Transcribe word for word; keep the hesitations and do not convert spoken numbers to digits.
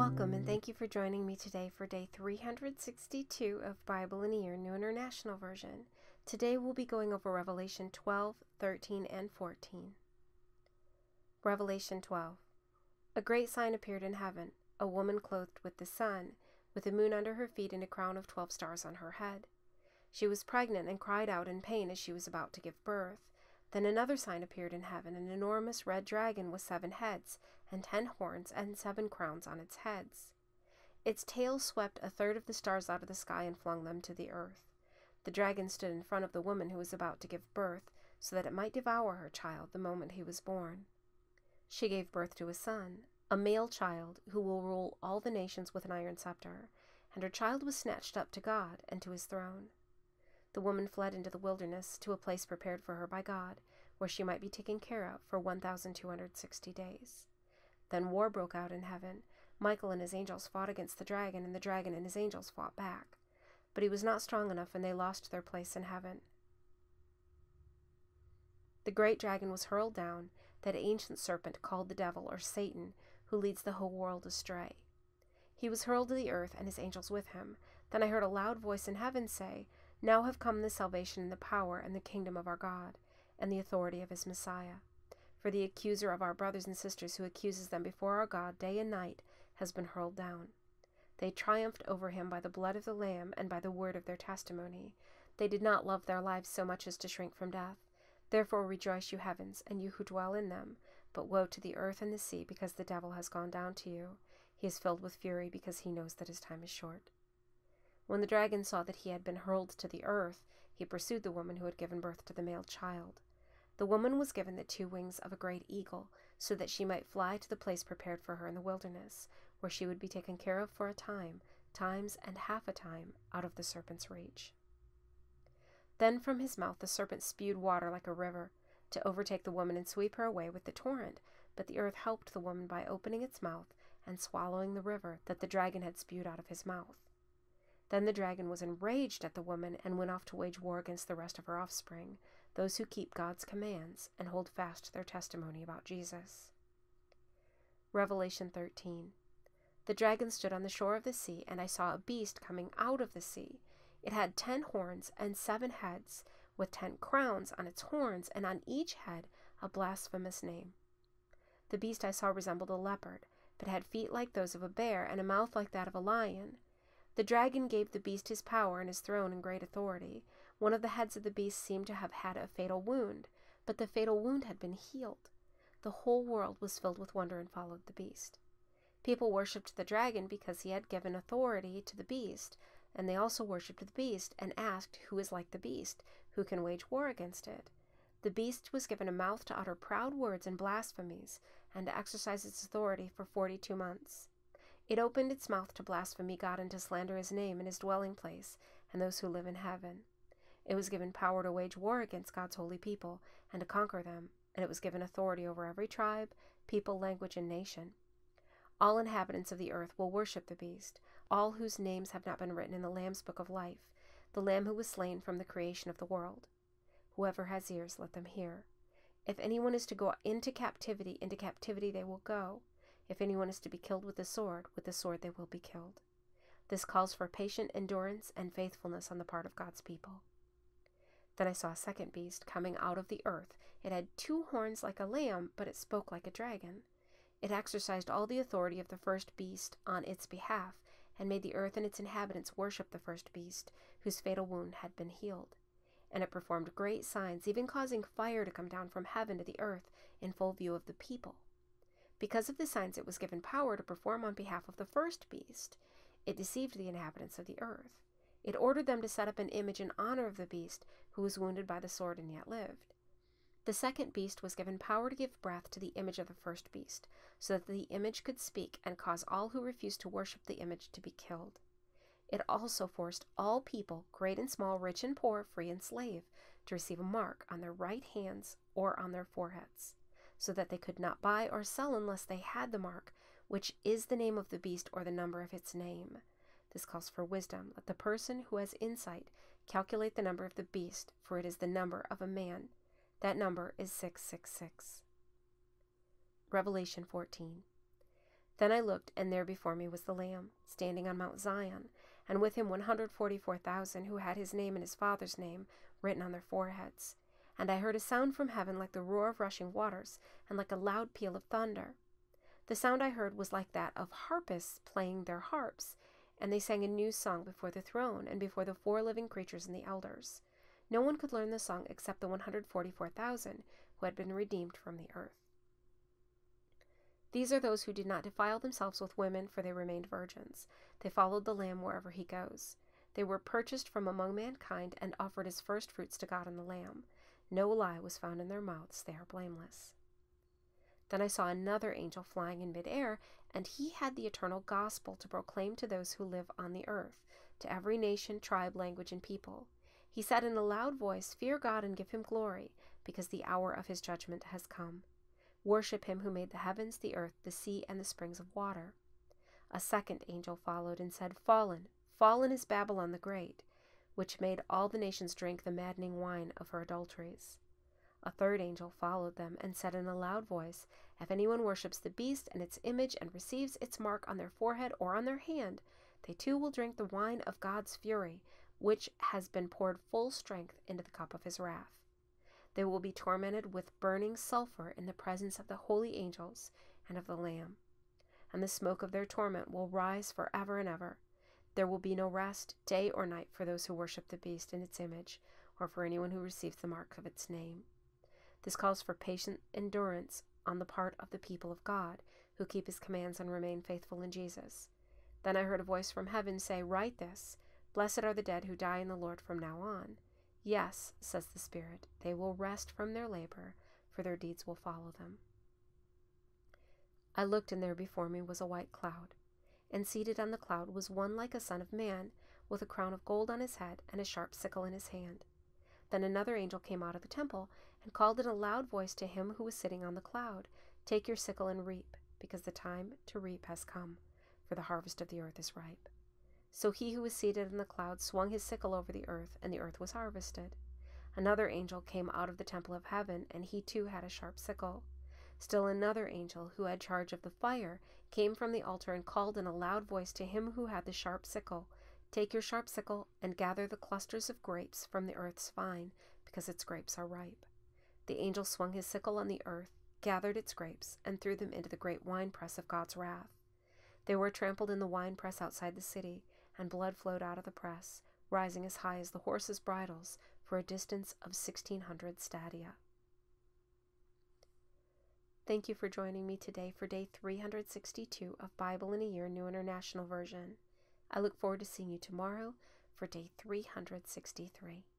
Welcome and thank you for joining me today for day three hundred sixty-two of Bible in a Year, New International Version. Today we'll be going over Revelation twelve, thirteen, and fourteen. Revelation twelve. A great sign appeared in heaven, a woman clothed with the sun, with the moon under her feet and a crown of twelve stars on her head. She was pregnant and cried out in pain as she was about to give birth. Then another sign appeared in heaven, an enormous red dragon with seven heads, and ten horns, and seven crowns on its heads. Its tail swept a third of the stars out of the sky and flung them to the earth. The dragon stood in front of the woman who was about to give birth, so that it might devour her child the moment he was born. She gave birth to a son, a male child, who will rule all the nations with an iron scepter, and her child was snatched up to God and to his throne. The woman fled into the wilderness to a place prepared for her by God, where she might be taken care of for one thousand two hundred sixty days. Then war broke out in heaven. Michael and his angels fought against the dragon, and the dragon and his angels fought back. But he was not strong enough, and they lost their place in heaven. The great dragon was hurled down, that ancient serpent called the devil, or Satan, who leads the whole world astray. He was hurled to the earth, and his angels with him. Then I heard a loud voice in heaven say, "Now have come the salvation and the power and the kingdom of our God, and the authority of his Messiah. For the accuser of our brothers and sisters who accuses them before our God day and night has been hurled down. They triumphed over him by the blood of the Lamb and by the word of their testimony. They did not love their lives so much as to shrink from death. Therefore rejoice, you heavens, and you who dwell in them. But woe to the earth and the sea, because the devil has gone down to you. He is filled with fury, because he knows that his time is short." When the dragon saw that he had been hurled to the earth, he pursued the woman who had given birth to the male child. The woman was given the two wings of a great eagle, so that she might fly to the place prepared for her in the wilderness, where she would be taken care of for a time, times and half a time, out of the serpent's reach. Then from his mouth the serpent spewed water like a river, to overtake the woman and sweep her away with the torrent. But the earth helped the woman by opening its mouth and swallowing the river that the dragon had spewed out of his mouth. Then the dragon was enraged at the woman and went off to wage war against the rest of her offspring, those who keep God's commands and hold fast to their testimony about Jesus. Revelation thirteen. The dragon stood on the shore of the sea, and I saw a beast coming out of the sea. It had ten horns and seven heads, with ten crowns on its horns, and on each head a blasphemous name. The beast I saw resembled a leopard, but had feet like those of a bear and a mouth like that of a lion. The dragon gave the beast his power and his throne and great authority. One of the heads of the beast seemed to have had a fatal wound, but the fatal wound had been healed. The whole world was filled with wonder and followed the beast. People worshipped the dragon because he had given authority to the beast, and they also worshipped the beast and asked, "Who is like the beast? Who can wage war against it?" The beast was given a mouth to utter proud words and blasphemies, and to exercise its authority for forty-two months. It opened its mouth to blaspheme God and to slander his name and his dwelling place and those who live in heaven. It was given power to wage war against God's holy people and to conquer them, and it was given authority over every tribe, people, language, and nation. All inhabitants of the earth will worship the beast, all whose names have not been written in the Lamb's book of life, the Lamb who was slain from the creation of the world. Whoever has ears, let them hear. If anyone is to go into captivity, into captivity they will go. If anyone is to be killed with the sword, with the sword they will be killed. This calls for patient endurance and faithfulness on the part of God's people. Then I saw a second beast coming out of the earth. It had two horns like a lamb, but it spoke like a dragon. It exercised all the authority of the first beast on its behalf, and made the earth and its inhabitants worship the first beast, whose fatal wound had been healed. And it performed great signs, even causing fire to come down from heaven to the earth in full view of the people. Because of the signs it was given power to perform on behalf of the first beast. It deceived the inhabitants of the earth. It ordered them to set up an image in honor of the beast, who was wounded by the sword and yet lived. The second beast was given power to give breath to the image of the first beast, so that the image could speak and cause all who refused to worship the image to be killed. It also forced all people, great and small, rich and poor, free and slave, to receive a mark on their right hands or on their foreheads, so that they could not buy or sell unless they had the mark, which is the name of the beast or the number of its name. This calls for wisdom. Let the person who has insight calculate the number of the beast, for it is the number of a man. That number is six six six. Revelation fourteen. Then I looked, and there before me was the Lamb, standing on Mount Zion, and with him one hundred forty-four thousand, who had his name and his Father's name written on their foreheads. And I heard a sound from heaven like the roar of rushing waters, and like a loud peal of thunder. The sound I heard was like that of harpists playing their harps, and they sang a new song before the throne, and before the four living creatures and the elders. No one could learn the song except the one hundred forty-four thousand, who had been redeemed from the earth. These are those who did not defile themselves with women, for they remained virgins. They followed the Lamb wherever he goes. They were purchased from among mankind, and offered as firstfruits to God and the Lamb. No lie was found in their mouths. They are blameless. Then I saw another angel flying in mid-air, and he had the eternal gospel to proclaim to those who live on the earth, to every nation, tribe, language, and people. He said in a loud voice, "Fear God and give him glory, because the hour of his judgment has come. Worship him who made the heavens, the earth, the sea, and the springs of water." A second angel followed and said, "Fallen, fallen is Babylon the Great, which made all the nations drink the maddening wine of her adulteries." A third angel followed them and said in a loud voice, "If anyone worships the beast and its image and receives its mark on their forehead or on their hand, they too will drink the wine of God's fury, which has been poured full strength into the cup of his wrath. They will be tormented with burning sulfur in the presence of the holy angels and of the Lamb. And the smoke of their torment will rise forever and ever. There will be no rest, day or night, for those who worship the beast and its image, or for anyone who receives the mark of its name. This calls for patient endurance on the part of the people of God, who keep his commands and remain faithful in Jesus. Then I heard a voice from heaven say, "Write this, Blessed are the dead who die in the Lord from now on. Yes, says the Spirit, they will rest from their labor, for their deeds will follow them." I looked, and there before me was a white cloud, and seated on the cloud was one like a son of man, with a crown of gold on his head and a sharp sickle in his hand. Then another angel came out of the temple, and called in a loud voice to him who was sitting on the cloud, "Take your sickle and reap, because the time to reap has come, for the harvest of the earth is ripe." So he who was seated in the cloud swung his sickle over the earth, and the earth was harvested. Another angel came out of the temple of heaven, and he too had a sharp sickle. Still another angel, who had charge of the fire, came from the altar and called in a loud voice to him who had the sharp sickle, "Take your sharp sickle and gather the clusters of grapes from the earth's vine, because its grapes are ripe." The angel swung his sickle on the earth, gathered its grapes, and threw them into the great winepress of God's wrath. They were trampled in the winepress outside the city, and blood flowed out of the press, rising as high as the horses' bridles, for a distance of sixteen hundred stadia. Thank you for joining me today for day three hundred sixty-two of Bible in a Year, New International Version. I look forward to seeing you tomorrow for day three hundred sixty-three.